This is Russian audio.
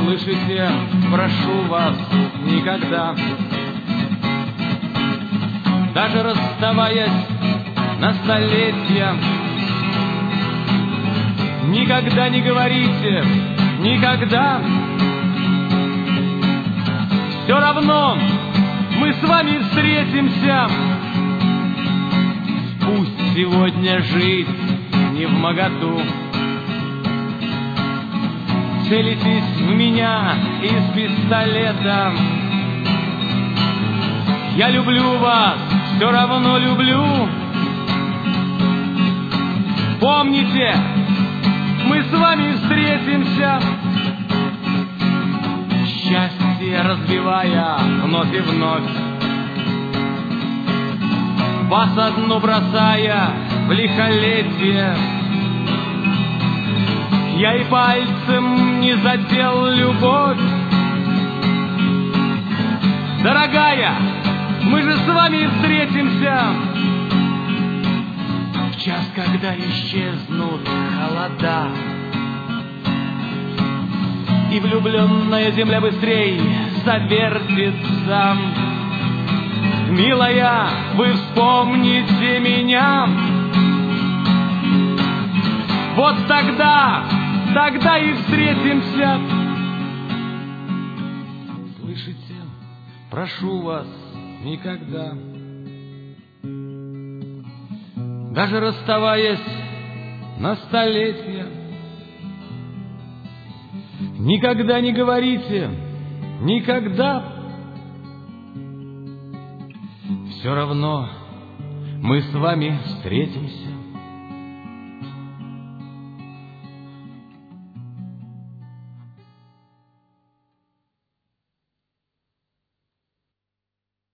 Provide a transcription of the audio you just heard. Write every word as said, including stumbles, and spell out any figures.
Слышите, прошу вас, никогда, даже расставаясь на столетия, никогда не говорите, никогда. Все равно мы с вами встретимся. Пусть сегодня жить невмоготу. Целитесь в меня из пистолета. Я люблю вас, все равно люблю. Помните, мы с вами встретимся. Счастье разбивая вновь и вновь, вас одну бросая в лихолетие. Я и пальцем не задел любовь. Дорогая, мы же с вами встретимся в час, когда исчезнут холода, и влюбленная земля быстрей завертится. Милая, вы вспомните меня. Вот тогда, тогда и встретимся. Слышите, прошу вас, никогда, даже расставаясь на столетия, никогда не говорите, никогда. Все равно мы с вами встретимся.